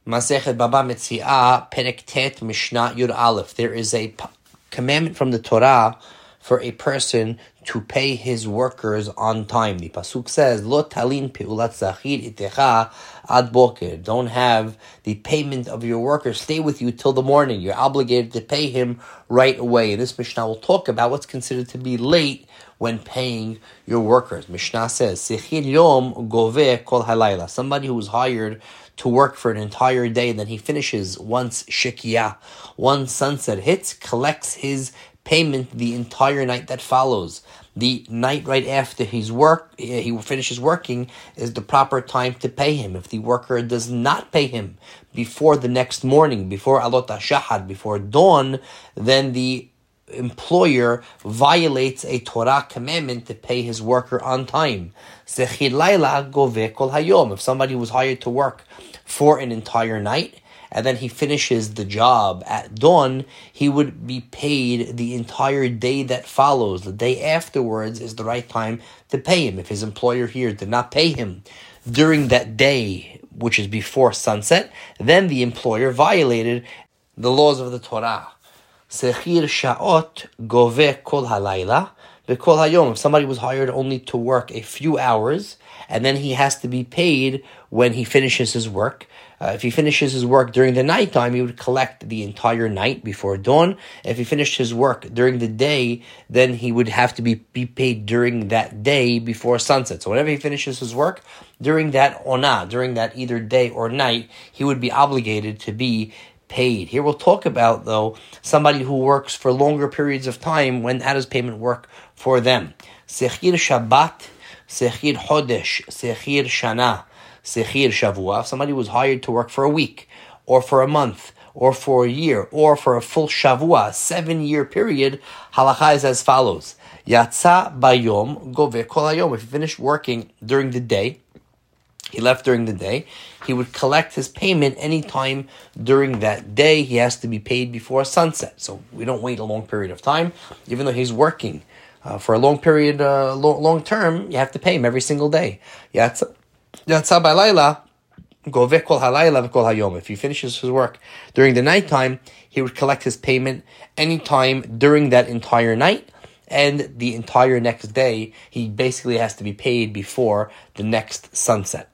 Masechet Baba Metziah, Perek Tet, Mishnah Yud Aleph. There is a commandment from the Torah for a person to pay his workers on time. The pasuk says, "Lo talin peulat zachir itecha ad boker." Don't have the payment of your worker stay with you till the morning. You're obligated to pay him right away. And this Mishnah will talk about what's considered to be late when paying your workers. Mishnah says, "Sechir yom gove kol halayla." Somebody who is hired to work for an entire day, and then he finishes once shikiyah, once sunset hits, collects his payment the entire night that follows. The night right after he finishes working is the proper time to pay him. If the worker does not pay him before the next morning, before alot hashahar, before dawn, then the employer violates a Torah commandment to pay his worker on time. Sechir layla gove kol hayom. If somebody was hired to work for an entire night, and then he finishes the job at dawn, he would be paid the entire day that follows. The day afterwards is the right time to pay him. If his employer here did not pay him during that day, which is before sunset, then the employer violated the laws of the Torah. Sechir sha'ot gove kol halayla v'kol hayom. If somebody was hired only to work a few hours, and then he has to be paid when he finishes his work. If he finishes his work during the nighttime, he would collect the entire night before dawn. If he finished his work during the day, then he would have to be paid during that day before sunset. So whenever he finishes his work during that onah, during that either day or night, he would be obligated to be paid. Here we'll talk about, though, somebody who works for longer periods of time. How does payment work for them? Sechir Shabbat, Sechir Chodesh, Sechir Shana, Sechir Shavua. If somebody was hired to work for a week, or for a month, or for a year, or for a full Shavua, 7-year period, halacha is as follows. Yatsa bayom gove kol hayom. If he finished working during the day, he left during the day, he would collect his payment anytime during that day. He has to be paid before sunset. So we don't wait a long period of time. Even though he's working for a long period, long term, you have to pay him every single day. Yatsa balayla gove kol halayla v'kol hayom. If he finishes his work during the nighttime, he would collect his payment anytime during that entire night. And the entire next day, he basically has to be paid before the next sunset.